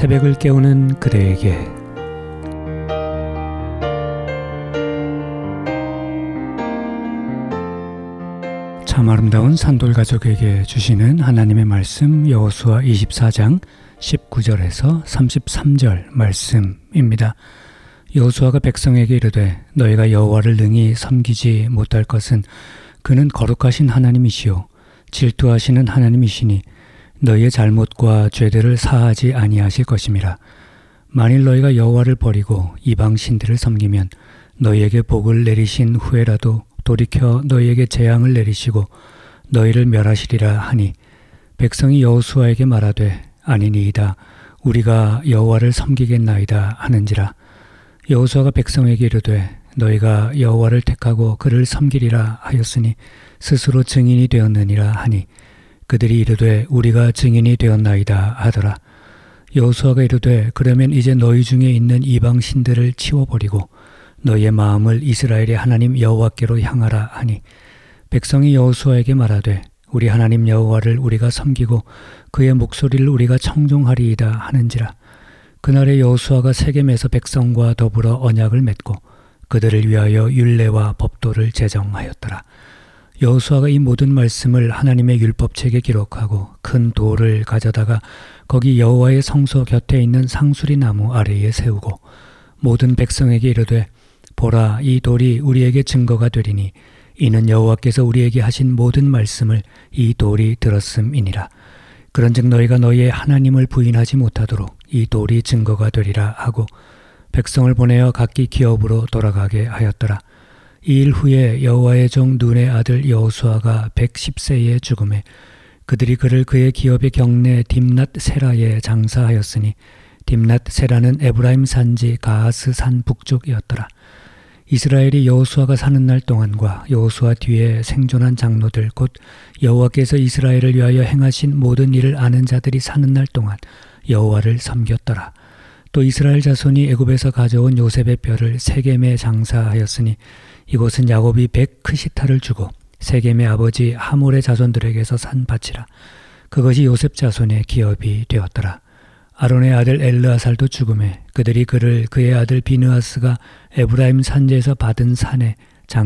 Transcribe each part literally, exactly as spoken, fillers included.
새벽을 깨우는 그대에게 참 아름다운 산돌가족에게 주시는 하나님의 말씀 여호수아 이십사 장 십구 절에서 삼십삼 절 말씀입니다. 여호수아가 백성에게 이르되 너희가 여호와를 능히 섬기지 못할 것은 그는 거룩하신 하나님이시요 질투하시는 하나님이시니 너희의 잘못과 죄들을 사하지 아니하실 것임이라. 만일 너희가 여호와를 버리고 이방 신들을 섬기면 너희에게 복을 내리신 후에라도 돌이켜 너희에게 재앙을 내리시고 너희를 멸하시리라 하니 백성이 여호수아에게 말하되 아니니이다 우리가 여호와를 섬기겠나이다 하는지라. 여호수아가 백성에게 이르되 너희가 여호와를 택하고 그를 섬기리라 하였으니 스스로 증인이 되었느니라 하니 그들이 이르되 우리가 증인이 되었나이다 하더라. 여호수아가 이르되 그러면 이제 너희 중에 있는 이방 신들을 치워버리고 너희의 마음을 이스라엘의 하나님 여호와께로 향하라 하니 백성이 여호수아에게 말하되 우리 하나님 여호와를 우리가 섬기고 그의 목소리를 우리가 청종하리이다 하는지라. 그날에 여호수아가 세겜에서 백성과 더불어 언약을 맺고 그들을 위하여 율례와 법도를 제정하였더라. 여호수아가 이 모든 말씀을 하나님의 율법책에 기록하고 큰 돌을 가져다가 거기 여호와의 성소 곁에 있는 상수리 나무 아래에 세우고 모든 백성에게 이르되 보라 이 돌이 우리에게 증거가 되리니 이는 여호와께서 우리에게 하신 모든 말씀을 이 돌이 들었음이니라. 그런즉 너희가 너희의 하나님을 부인하지 못하도록 이 돌이 증거가 되리라 하고 백성을 보내어 각기 기업으로 돌아가게 하였더라. 이 일 후에 여호와의 종 눈의 아들 여호수아가 백십 세에 죽음에 그들이 그를 그의 기업의 경내 딥낫 세라에 장사하였으니 딥낫 세라는 에브라임 산지 가하스 산 북쪽이었더라. 이스라엘이 여호수아가 사는 날 동안과 여호수아 뒤에 생존한 장로들 곧 여호와께서 이스라엘을 위하여 행하신 모든 일을 아는 자들이 사는 날 동안 여호와를 섬겼더라. 또 이스라엘 자손이 애굽에서 가져온 요셉의 뼈를 세겜에 장사하였으니 이곳은 야곱이 백 크시타를 주고 세겜의 아버지 하몰의 자손들에게서 산 밭이라. 그것이 요셉 자손의 기업이 되었더라. 아론의 아들 엘르아살도 죽음에 그들이 그를 그의 아들 비느하스가 에브라임 산지에서 받은 산에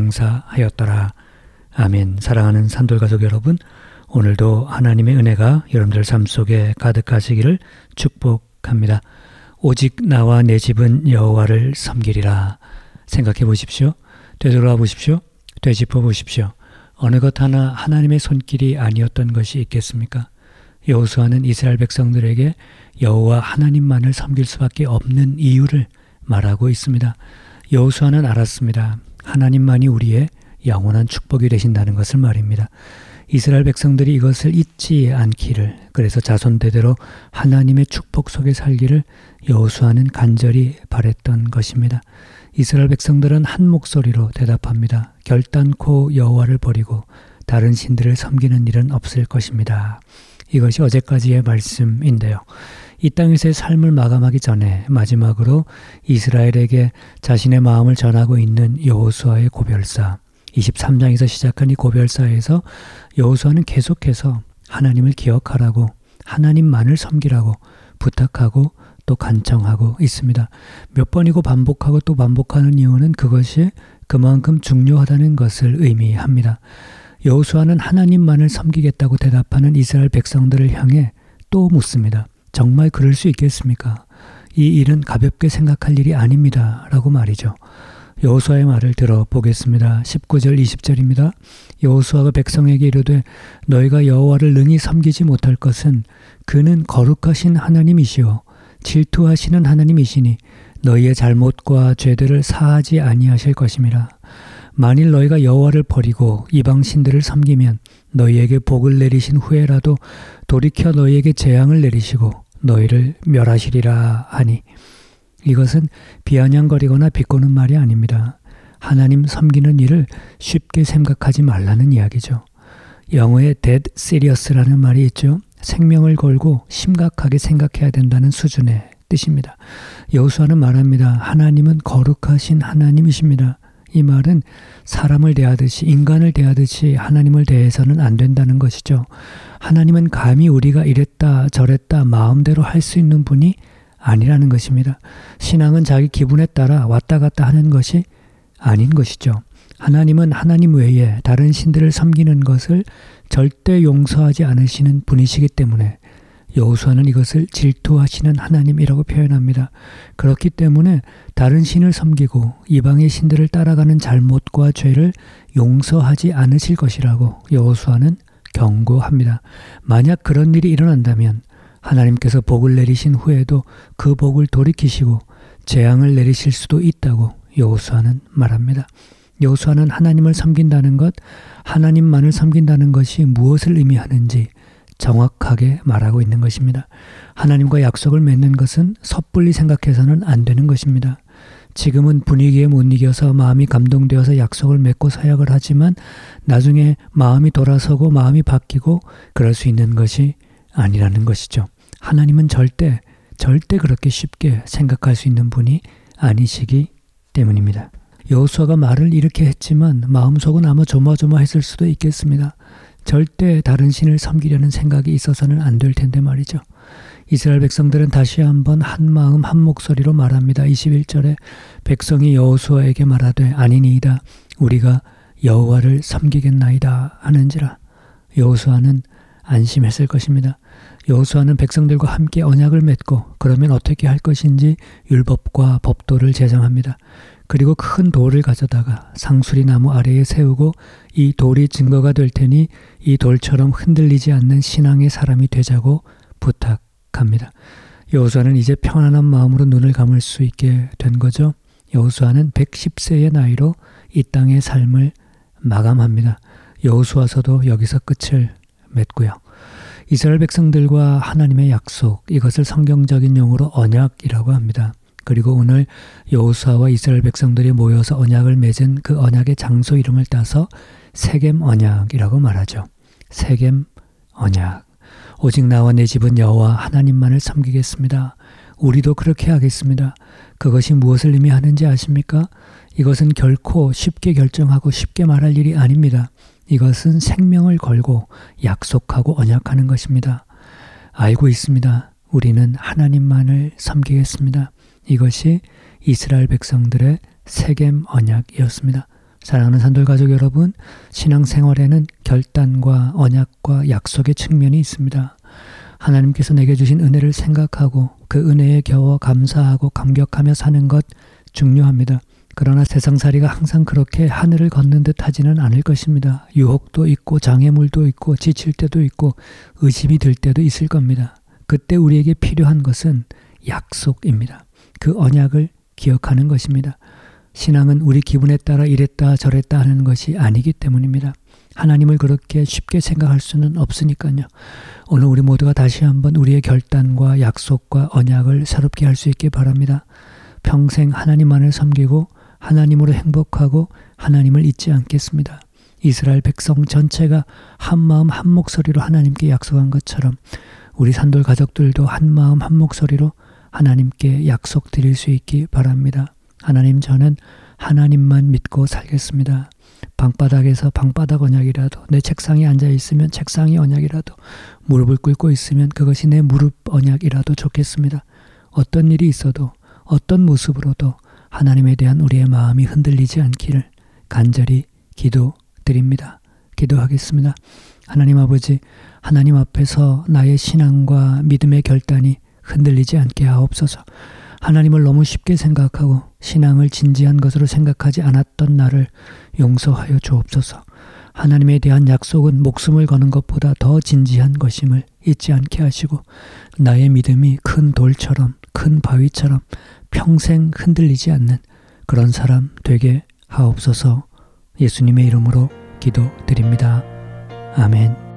장사하였더라. 아멘. 사랑하는 산돌가족 여러분, 오늘도 하나님의 은혜가 여러분들 삶 속에 가득하시기를 축복합니다. 오직 나와 내 집은 여호와를 섬기리라. 생각해 보십시오. 되돌아 보십시오. 되짚어 보십시오. 어느 것 하나 하나님의 손길이 아니었던 것이 있겠습니까? 여호수아는 이스라엘 백성들에게 여호와 하나님만을 섬길 수밖에 없는 이유를 말하고 있습니다. 여호수아는 알았습니다. 하나님만이 우리의 영원한 축복이 되신다는 것을 말입니다. 이스라엘 백성들이 이것을 잊지 않기를, 그래서 자손대대로 하나님의 축복 속에 살기를 여호수아는 간절히 바랬던 것입니다. 이스라엘 백성들은 한 목소리로 대답합니다. 결단코 여호와를 버리고 다른 신들을 섬기는 일은 없을 것입니다. 이것이 어제까지의 말씀인데요. 이 땅에서의 삶을 마감하기 전에 마지막으로 이스라엘에게 자신의 마음을 전하고 있는 여호수아의 고별사, 이십삼 장에서 시작한 이 고별사에서 여호수아는 계속해서 하나님을 기억하라고, 하나님만을 섬기라고 부탁하고 또 간청하고 있습니다. 몇 번이고 반복하고 또 반복하는 이유는 그것이 그만큼 중요하다는 것을 의미합니다. 여호수아는 하나님만을 섬기겠다고 대답하는 이스라엘 백성들을 향해 또 묻습니다. 정말 그럴 수 있겠습니까? 이 일은 가볍게 생각할 일이 아닙니다. 라고 말이죠. 여호수아의 말을 들어보겠습니다. 십구 절 이십 절입니다. 여호수아가 백성에게 이르되 너희가 여호와를 능히 섬기지 못할 것은 그는 거룩하신 하나님이시오 질투하시는 하나님이시니 너희의 잘못과 죄들을 사하지 아니하실 것임이라. 만일 너희가 여호와를 버리고 이방 신들을 섬기면 너희에게 복을 내리신 후에라도 돌이켜 너희에게 재앙을 내리시고 너희를 멸하시리라 하니, 이것은 비아냥거리거나 비꼬는 말이 아닙니다. 하나님 섬기는 일을 쉽게 생각하지 말라는 이야기죠. 영어에 dead serious라는 말이 있죠. 생명을 걸고 심각하게 생각해야 된다는 수준의 뜻입니다. 여호수아는 말합니다. 하나님은 거룩하신 하나님이십니다. 이 말은 사람을 대하듯이, 인간을 대하듯이 하나님을 대해서는 안 된다는 것이죠. 하나님은 감히 우리가 이랬다 저랬다 마음대로 할 수 있는 분이 아니라는 것입니다. 신앙은 자기 기분에 따라 왔다 갔다 하는 것이 아닌 것이죠. 하나님은 하나님 외에 다른 신들을 섬기는 것을 절대 용서하지 않으시는 분이시기 때문에 여호수아는 이것을 질투하시는 하나님이라고 표현합니다. 그렇기 때문에 다른 신을 섬기고 이방의 신들을 따라가는 잘못과 죄를 용서하지 않으실 것이라고 여호수아는 경고합니다. 만약 그런 일이 일어난다면 하나님께서 복을 내리신 후에도 그 복을 돌이키시고 재앙을 내리실 수도 있다고 여호수아는 말합니다. 여호수아는 하나님을 섬긴다는 것, 하나님만을 섬긴다는 것이 무엇을 의미하는지 정확하게 말하고 있는 것입니다. 하나님과 약속을 맺는 것은 섣불리 생각해서는 안 되는 것입니다. 지금은 분위기에 못 이겨서 마음이 감동되어서 약속을 맺고 서약을 하지만 나중에 마음이 돌아서고 마음이 바뀌고 그럴 수 있는 것이 아니라는 것이죠. 하나님은 절대 절대 그렇게 쉽게 생각할 수 있는 분이 아니시기 때문입니다. 여호수아가 말을 이렇게 했지만 마음속은 아마 조마조마했을 수도 있겠습니다. 절대 다른 신을 섬기려는 생각이 있어서는 안 될 텐데 말이죠. 이스라엘 백성들은 다시 한번 한 마음 한 목소리로 말합니다. 이십일 절에 백성이 여호수아에게 말하되 아니니이다 우리가 여호와를 섬기겠나이다 하는지라. 여호수아는 안심했을 것입니다. 여호수아는 백성들과 함께 언약을 맺고 그러면 어떻게 할 것인지 율법과 법도를 제정합니다. 그리고 큰 돌을 가져다가 상수리 나무 아래에 세우고 이 돌이 증거가 될 테니 이 돌처럼 흔들리지 않는 신앙의 사람이 되자고 부탁합니다. 여호수아는 이제 편안한 마음으로 눈을 감을 수 있게 된 거죠. 여호수아는 백십 세의 나이로 이 땅의 삶을 마감합니다. 여호수아서도 여기서 끝을 맺고요. 이스라엘 백성들과 하나님의 약속, 이것을 성경적인 용어로 언약이라고 합니다. 그리고 오늘 여호수아와 이스라엘 백성들이 모여서 언약을 맺은 그 언약의 장소 이름을 따서 세겜 언약이라고 말하죠. 세겜 언약. 오직 나와 내 집은 여호와 하나님만을 섬기겠습니다. 우리도 그렇게 하겠습니다. 그것이 무엇을 의미하는지 아십니까? 이것은 결코 쉽게 결정하고 쉽게 말할 일이 아닙니다. 이것은 생명을 걸고 약속하고 언약하는 것입니다. 알고 있습니다. 우리는 하나님만을 섬기겠습니다. 이것이 이스라엘 백성들의 세겜 언약이었습니다. 사랑하는 산돌가족 여러분, 신앙생활에는 결단과 언약과 약속의 측면이 있습니다. 하나님께서 내게 주신 은혜를 생각하고 그 은혜에 겨워 감사하고 감격하며 사는 것 중요합니다. 그러나 세상살이가 항상 그렇게 하늘을 걷는 듯 하지는 않을 것입니다. 유혹도 있고 장애물도 있고 지칠 때도 있고 의심이 들 때도 있을 겁니다. 그때 우리에게 필요한 것은 약속입니다. 그 언약을 기억하는 것입니다. 신앙은 우리 기분에 따라 이랬다 저랬다 하는 것이 아니기 때문입니다. 하나님을 그렇게 쉽게 생각할 수는 없으니까요. 오늘 우리 모두가 다시 한번 우리의 결단과 약속과 언약을 새롭게 할 수 있기 바랍니다. 평생 하나님만을 섬기고 하나님으로 행복하고 하나님을 잊지 않겠습니다. 이스라엘 백성 전체가 한 마음 한 목소리로 하나님께 약속한 것처럼 우리 산돌 가족들도 한 마음 한 목소리로 하나님께 약속드릴 수 있기 바랍니다. 하나님, 저는 하나님만 믿고 살겠습니다. 방바닥에서 방바닥 언약이라도, 내 책상에 앉아있으면 책상이 언약이라도, 무릎을 꿇고 있으면 그것이 내 무릎 언약이라도 좋겠습니다. 어떤 일이 있어도 어떤 모습으로도 하나님에 대한 우리의 마음이 흔들리지 않기를 간절히 기도드립니다. 기도하겠습니다. 하나님 아버지, 하나님 앞에서 나의 신앙과 믿음의 결단이 흔들리지 않게 하옵소서. 하나님을 너무 쉽게 생각하고 신앙을 진지한 것으로 생각하지 않았던 나를 용서하여 주옵소서. 하나님에 대한 약속은 목숨을 거는 것보다 더 진지한 것임을 잊지 않게 하시고 나의 믿음이 큰 돌처럼 큰 바위처럼 평생 흔들리지 않는 그런 사람 되게 하옵소서. 예수님의 이름으로 기도드립니다. 아멘.